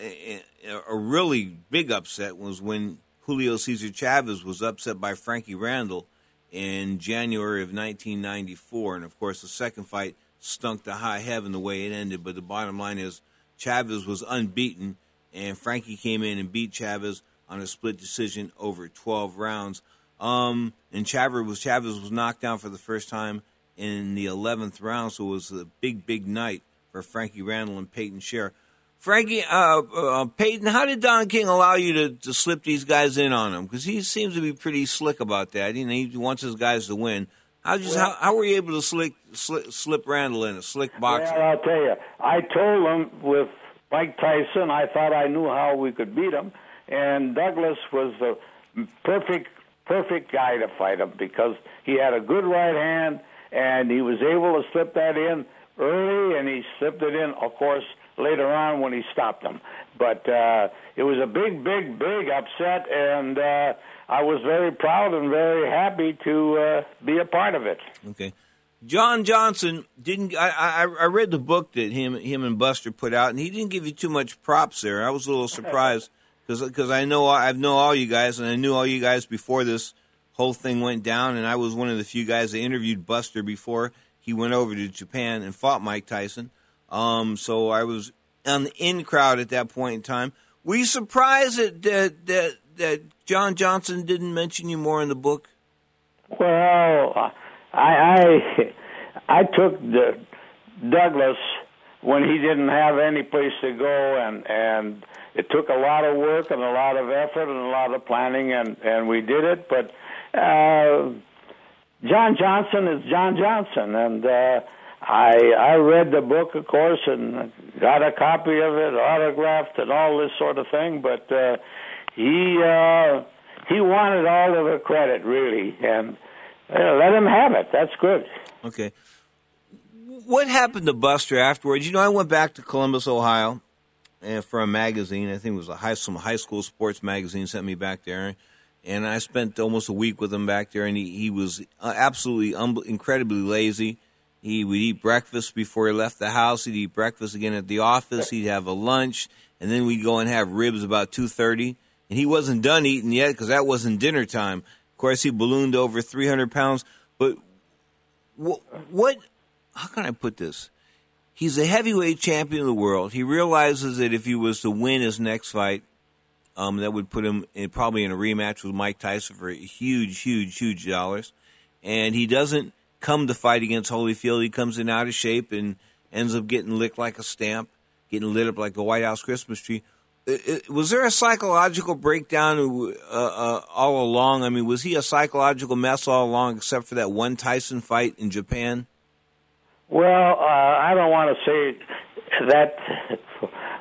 really big upset was when Julio Cesar Chavez was upset by Frankie Randall in January of 1994. And of course, the second fight stunk to high heaven the way it ended. But the bottom line is Chavez was unbeaten, and Frankie came in and beat Chavez on a split decision over 12 rounds. And Chavez was knocked down for the first time in the 11th round, so it was a big, big night for Frankie Randall and Peyton Sherry. Frankie, Peyton, how did Don King allow you to slip these guys in on him? Because he seems to be pretty slick about that. You know, he wants his guys to win. How were you able to slip Randall in, a slick boxer? Well, I'll tell you. I told him with Mike Tyson, I thought I knew how we could beat him, and Douglas was the perfect guy to fight him because he had a good right hand, and he was able to slip that in early, and he slipped it in, of course, later on when he stopped him. But it was a big, big, big upset, and I was very proud and very happy to be a part of it. Okay. John Johnson didn't. I read the book that him and Buster put out, and he didn't give you too much props there. I was a little surprised because I know all you guys, and I knew all you guys before this whole thing went down, and I was one of the few guys that interviewed Buster before he went over to Japan and fought Mike Tyson. So I was on the in crowd at that point in time. Were you surprised that John Johnson didn't mention you more in the book? Well, I took Douglas when he didn't have any place to go, and it took a lot of work and a lot of effort and a lot of planning, and we did it. But John Johnson is John Johnson, and I read the book, of course, and got a copy of it, autographed, and all this sort of thing. But he wanted all of the credit, really, and let him have it. That's good. Okay. What happened to Buster afterwards? You know, I went back to Columbus, Ohio, for a magazine. I think it was some high school sports magazine sent me back there. And I spent almost a week with him back there, and he was absolutely incredibly lazy. He would eat breakfast before he left the house. He'd eat breakfast again at the office. He'd have a lunch, and then we'd go and have ribs about 2:30. And he wasn't done eating yet because that wasn't dinner time. Of course, he ballooned over 300 pounds. But what? How can I put this? He's a heavyweight champion of the world. He realizes that if he was to win his next fight, that would put him probably in a rematch with Mike Tyson for huge dollars. And he doesn't come to fight against Holyfield. He comes in out of shape and ends up getting licked like a stamp, getting lit up like the White House Christmas tree. Was there a psychological breakdown all along? I mean, was he a psychological mess all along except for that one Tyson fight in Japan? Well, I don't want to say that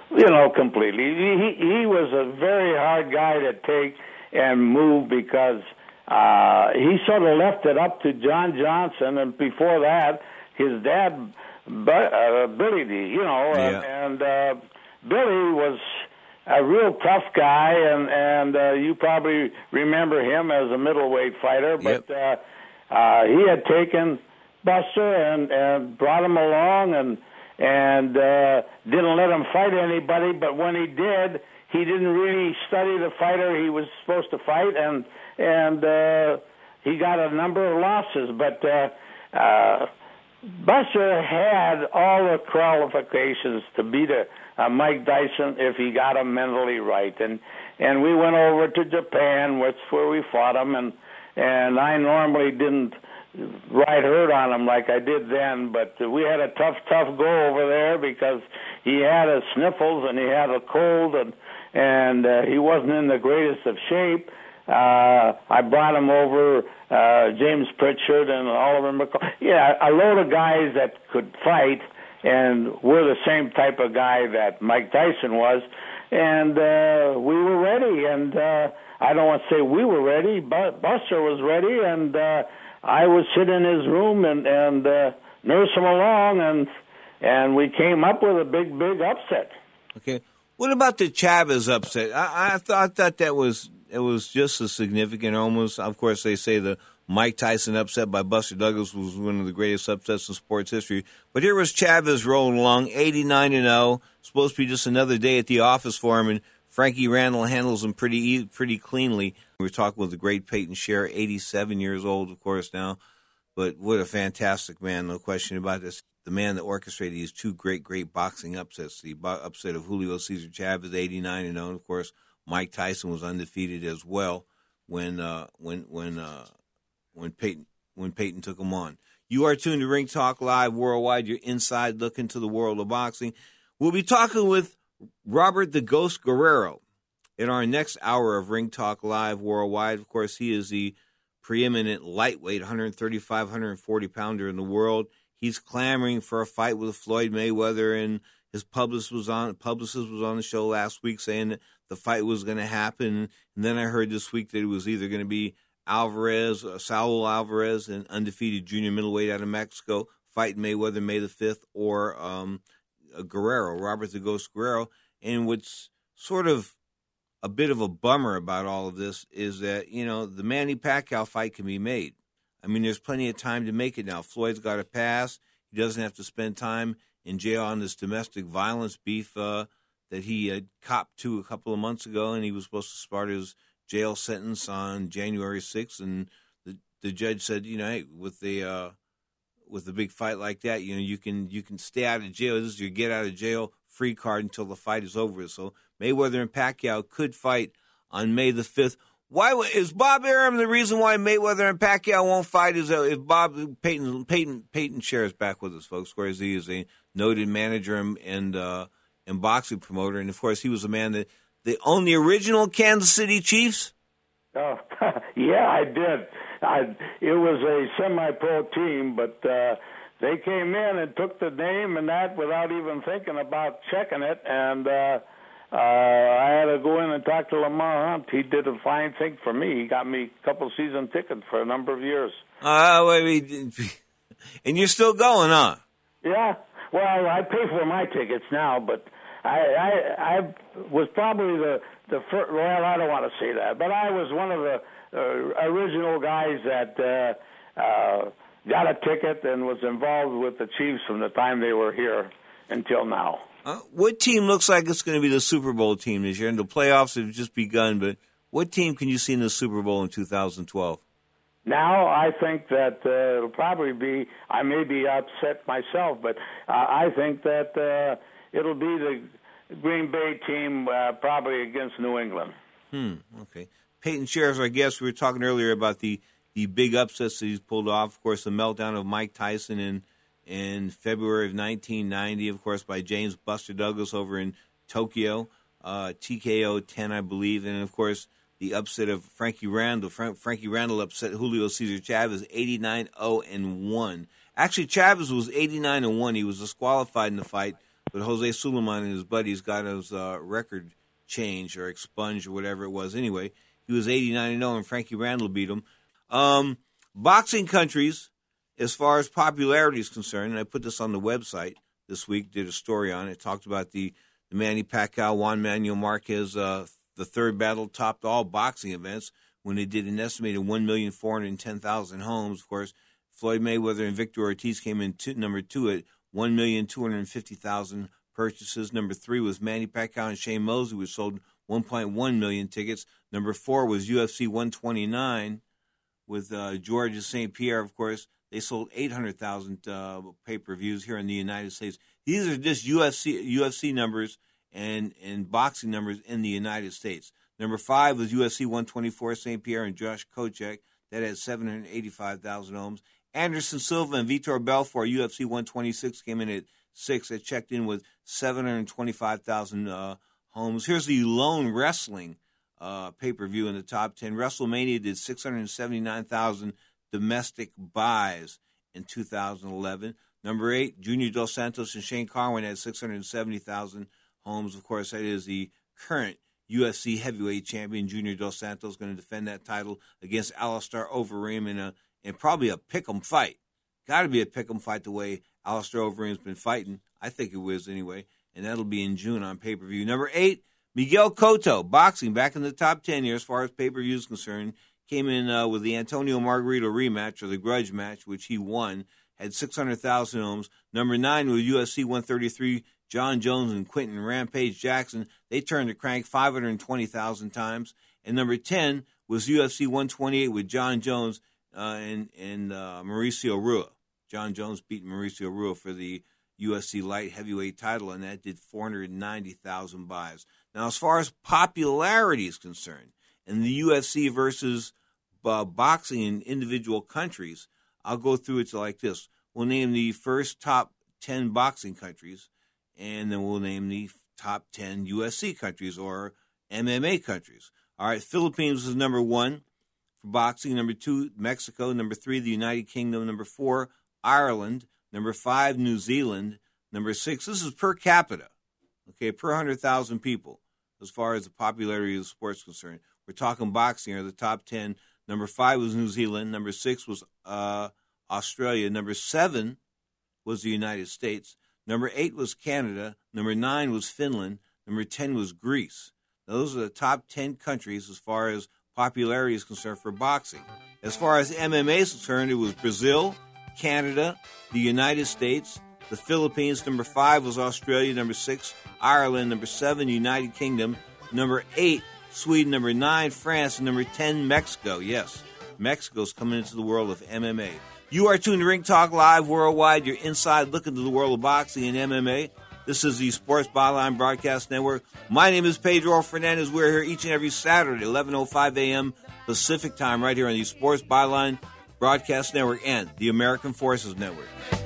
completely. He was a very hard guy to take and move because he sort of left it up to John Johnson, and before that, his dad, Billy D. And Billy was a real tough guy, and you probably remember him as a middleweight fighter, but he had taken Buster and brought him along and didn't let him fight anybody, but when he did, he didn't really study the fighter he was supposed to fight, and he got a number of losses, but Buster had all the qualifications to beat Mike Tyson if he got him mentally right, and we went over to Japan, which where we fought him, and I normally didn't ride herd on him like I did then, but we had a tough go over there because he had his sniffles and he had a cold, and he wasn't in the greatest of shape. I brought him over, James Pritchard and Oliver McCall. Yeah, a load of guys that could fight, and we're the same type of guy that Mike Tyson was, and we were ready, and I don't want to say we were ready, but Buster was ready, and I would sit in his room and nurse him along, and we came up with a big upset. Okay. What about the Chavez upset? I thought that was just as significant almost. Of course, they say the Mike Tyson upset by Buster Douglas was one of the greatest upsets in sports history. But here was Chavez rolling along, 89-0, supposed to be just another day at the office for him, and Frankie Randall handles him pretty cleanly. We were talking with the great Peyton Scher, 87 years old, of course, now. But what a fantastic man, no question about this. The man that orchestrated these two great boxing upsets. The upset of Julio Cesar Chavez, 89-0. Of course, Mike Tyson was undefeated as well when Peyton took him on. You are tuned to Ring Talk Live Worldwide, your inside look into the world of boxing. We'll be talking with Robert the Ghost Guerrero in our next hour of Ring Talk Live Worldwide. Of course, he is the preeminent lightweight, 135, 140-pounder in the world. He's clamoring for a fight with Floyd Mayweather, and his publicist was on the show last week saying that the fight was going to happen. And then I heard this week that it was either going to be Saul Alvarez, an undefeated junior middleweight out of Mexico, fighting Mayweather May the 5th, or Guerrero, Robert the Ghost Guerrero. And what's sort of a bit of a bummer about all of this is that, the Manny Pacquiao fight can be made. I mean, there's plenty of time to make it now. Floyd's got a pass. He doesn't have to spend time in jail on this domestic violence beef that he had copped to a couple of months ago, and he was supposed to start his jail sentence on January 6th, and the judge said, hey, with a big fight like that, you can stay out of jail. This is your get out of jail free card until the fight is over. So Mayweather and Pacquiao could fight on May the 5th. Why is Bob Arum the reason why Mayweather and Pacquiao won't fight? Is if Peyton Scher is back with us, folks. Of course, he is a noted manager and boxing promoter, and of course, he was a man that owned the original Kansas City Chiefs. Oh, yeah, I did. It was a semi-pro team, but they came in and took the name and that without even thinking about checking it, and I had to go in and talk to Lamar Hunt. He did a fine thing for me. He got me a couple season tickets for a number of years. And you're still going, huh? Yeah. Well, I pay for my tickets now, but I was probably the first. Well, I don't want to say that, but I was one of the original guys that got a ticket and was involved with the Chiefs from the time they were here until now. What team looks like it's going to be the Super Bowl team this year? And the playoffs have just begun, but what team can you see in the Super Bowl in 2012? Now, I think that it'll probably be, I may be upset myself, but I think that it'll be the Green Bay team probably against New England. Okay. Peyton Scher is our guest. We were talking earlier about the big upsets that he's pulled off. Of course, the meltdown of Mike Tyson in February of 1990, of course, by James Buster Douglas over in Tokyo, TKO 10, I believe. And, of course, the upset of Frankie Randall. Frankie Randall upset Julio Cesar Chavez 89-0-1. Actually, Chavez was 89-1. He was disqualified in the fight But Jose Sulaiman and his buddies got his record changed or expunged or whatever it was. Anyway, he was 89-0, and Frankie Randall beat him. Boxing countries, as far as popularity is concerned, and I put this on the website this week, did a story on it, talked about the Manny Pacquiao, Juan Manuel Marquez, the third battle topped all boxing events when they did an estimated 1,410,000 homes. Of course, Floyd Mayweather and Victor Ortiz came in number 2 at 1,250,000 purchases. Number 3 was Manny Pacquiao and Shane Mosley, which sold 1.1 million tickets. Number 4 was UFC 129 with Georges St. Pierre, of course. They sold 800,000 pay-per-views here in the United States. These are just UFC numbers and boxing numbers in the United States. Number 5 was UFC 124, St. Pierre and Josh Koscheck. That had 785,000 homes. Anderson Silva and Vitor Belfort, UFC 126, came in at 6. It checked in with 725,000 homes. Here's the lone wrestling pay-per-view in the top 10. WrestleMania did 679,000 domestic buys in 2011. Number 8, Junior Dos Santos and Shane Carwin had 670,000 homes. Of course, that is the current UFC heavyweight champion. Junior Dos Santos going to defend that title against Alistair Overeem in probably a pick'em fight. Got to be a pick'em fight the way Alistair Overeem's been fighting. I think it was anyway. And that'll be in June on pay-per-view. Number 8, Miguel Cotto, boxing, back in the top 10 here as far as pay-per-view is concerned. Came in with the Antonio Margarito rematch, or the grudge match, which he won. Had 600,000 homes. Number 9 was UFC 133, John Jones and Quentin Rampage Jackson. They turned the crank 520,000 times. And number 10 was UFC 128 with John Jones and Mauricio Rua. John Jones beat Mauricio Rua for the UFC light heavyweight title, and that did 490,000 buys. Now, as far as popularity is concerned, in the UFC versus boxing in individual countries, I'll go through it like this. We'll name the first top 10 boxing countries, and then we'll name the top 10 UFC countries or MMA countries. All right, Philippines is number 1 for boxing. Number 2, Mexico. Number 3, the United Kingdom. Number 4, Ireland. Number 5, New Zealand. Number 6, this is per capita, okay, per 100,000 people as far as the popularity of the sport is concerned. We're talking boxing here, the top 10. Number 5 was New Zealand. Number 6 was Australia. Number 7 was the United States. Number 8 was Canada. Number 9 was Finland. Number 10 was Greece. Those are the top 10 countries as far as popularity is concerned for boxing. As far as MMA is concerned, it was Brazil, Canada, the United States, the Philippines. Number 5 was Australia. Number 6, Ireland. Number 7, United Kingdom. Number 8, Sweden. Number 9, France. And number 10, Mexico. Yes, Mexico's coming into the world of MMA. You are tuned to Ring Talk Live Worldwide, your inside look into the world of boxing and MMA. This is the Sports Byline Broadcast Network. My name is Pedro Fernandez. We're here each and every Saturday, 11:05 a.m. Pacific time, right here on the Sports Byline Broadcast Network and the American Forces Network.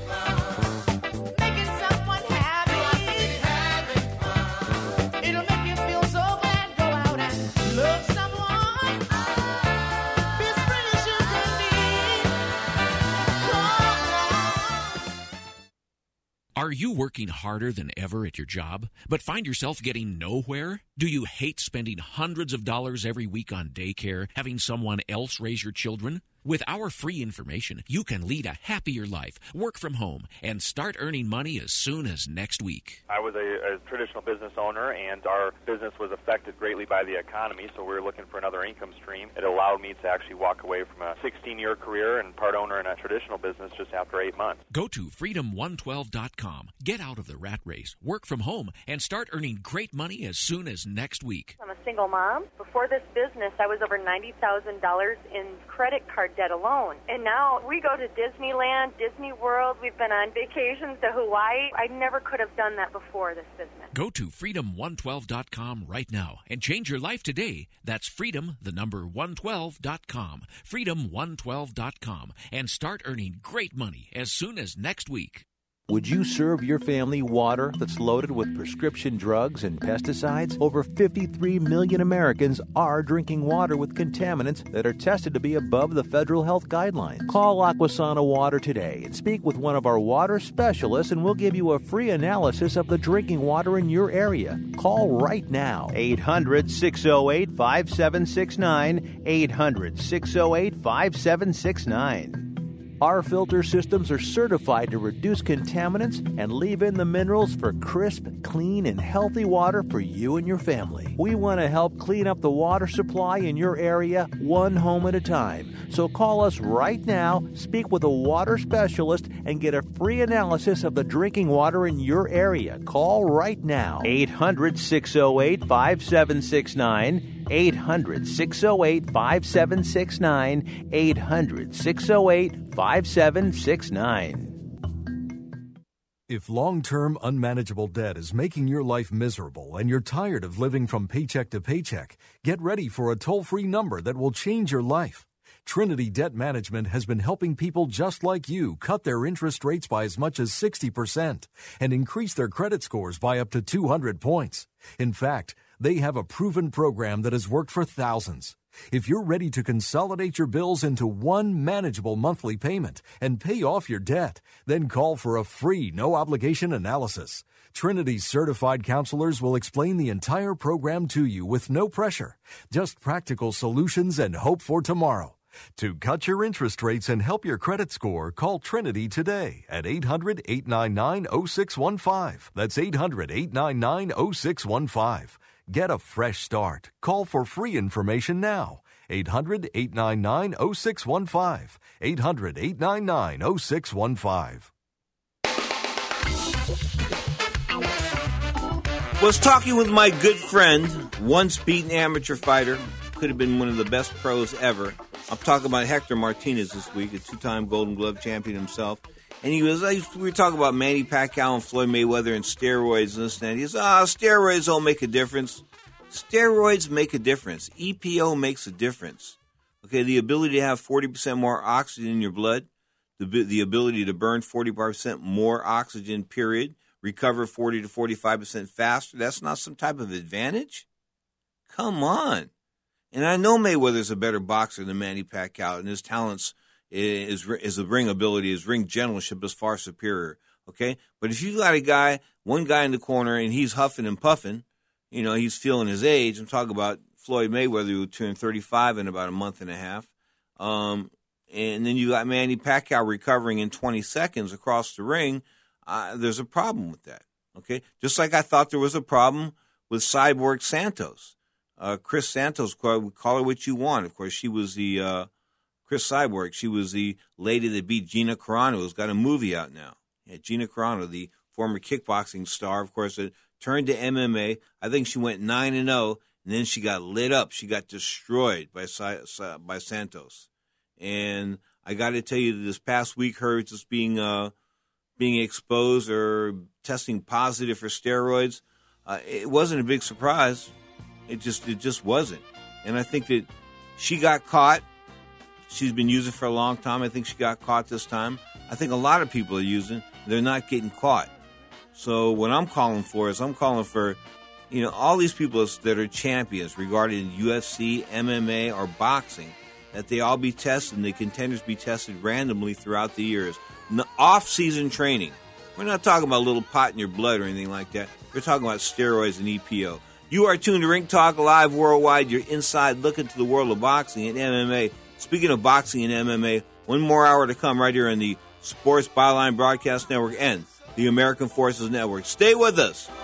Are you working harder than ever at your job, but find yourself getting nowhere? Do you hate spending hundreds of dollars every week on daycare, having someone else raise your children? With our free information, you can lead a happier life, work from home, and start earning money as soon as next week. I was a traditional business owner, and our business was affected greatly by the economy, so we were looking for another income stream. It allowed me to actually walk away from a 16-year career and part owner in a traditional business just after 8 months. Go to freedom112.com. Get out of the rat race, work from home, and start earning great money as soon as next week. I'm a single mom. Before this business, I was over $90,000 in credit card debt alone. And now we go to Disneyland, Disney World. We've been on vacations to Hawaii. I never could have done that before this business. Go to freedom112.com right now and change your life today. That's freedom112.com. Freedom112.com and start earning great money as soon as next week. Would you serve your family water that's loaded with prescription drugs and pesticides? Over 53 million Americans are drinking water with contaminants that are tested to be above the federal health guidelines. Call Aquasana Water today and speak with one of our water specialists, and we'll give you a free analysis of the drinking water in your area. Call right now. 800-608-5769. 800-608-5769. Our filter systems are certified to reduce contaminants and leave in the minerals for crisp, clean, and healthy water for you and your family. We want to help clean up the water supply in your area one home at a time. So call us right now, speak with a water specialist, and get a free analysis of the drinking water in your area. Call right now. 800-608-5769. 800-608-5769. 800-608-5769. If long-term unmanageable debt is making your life miserable and you're tired of living from paycheck to paycheck, get ready for a toll-free number that will change your life. Trinity Debt Management has been helping people just like you cut their interest rates by as much as 60% and increase their credit scores by up to 200 points. In fact, they have a proven program that has worked for thousands. If you're ready to consolidate your bills into one manageable monthly payment and pay off your debt, then call for a free, no-obligation analysis. Trinity's certified counselors will explain the entire program to you with no pressure, just practical solutions and hope for tomorrow. To cut your interest rates and help your credit score, call Trinity today at 800-899-0615. That's 800-899-0615. Get a fresh start. Call for free information now. 800-899-0615. 800-899-0615. Was talking with my good friend, once beaten amateur fighter, could have been one of the best pros ever. I'm talking about Hector Martinez this week, a two-time Golden Glove champion himself. And we were talking about Manny Pacquiao and Floyd Mayweather and steroids and this and that. He says, steroids don't make a difference. Steroids make a difference. EPO makes a difference. Okay, the ability to have 40% more oxygen in your blood, the ability to burn 40% more oxygen, period, recover 40 to 45% faster, that's not some type of advantage? Come on. And I know Mayweather's a better boxer than Manny Pacquiao, and his talents, his ring ability, his ring generalship is far superior, okay? But if you got one guy in the corner, and he's huffing and puffing, he's feeling his age. I'm talking about Floyd Mayweather, who turned 35 in about a month and a half. And then you got Manny Pacquiao recovering in 20 seconds across the ring. There's a problem with that, okay? Just like I thought there was a problem with Cyborg Santos. Chris Santos, call her what you want. Of course, she was the Chris Cyborg. She was the lady that beat Gina Carano, who's got a movie out now. Yeah, Gina Carano, the former kickboxing star, of course, that turned to MMA. I think she went 9-0, and then she got lit up. She got destroyed by Santos. And I got to tell you, this past week, her just being exposed or testing positive for steroids, it wasn't a big surprise. It just wasn't. And I think that she got caught. She's been using for a long time. I think she got caught this time. I think a lot of people are using. They're not getting caught. So what I'm calling for is all these people that are champions regarding UFC, MMA, or boxing, that they all be tested and the contenders be tested randomly throughout the years. Off-season training. We're not talking about a little pot in your blood or anything like that. We're talking about steroids and EPO. You are tuned to Ring Talk Live Worldwide. You're inside looking to the world of boxing and MMA. Speaking of boxing and MMA, one more hour to come right here on the Sports Byline Broadcast Network and the American Forces Network. Stay with us.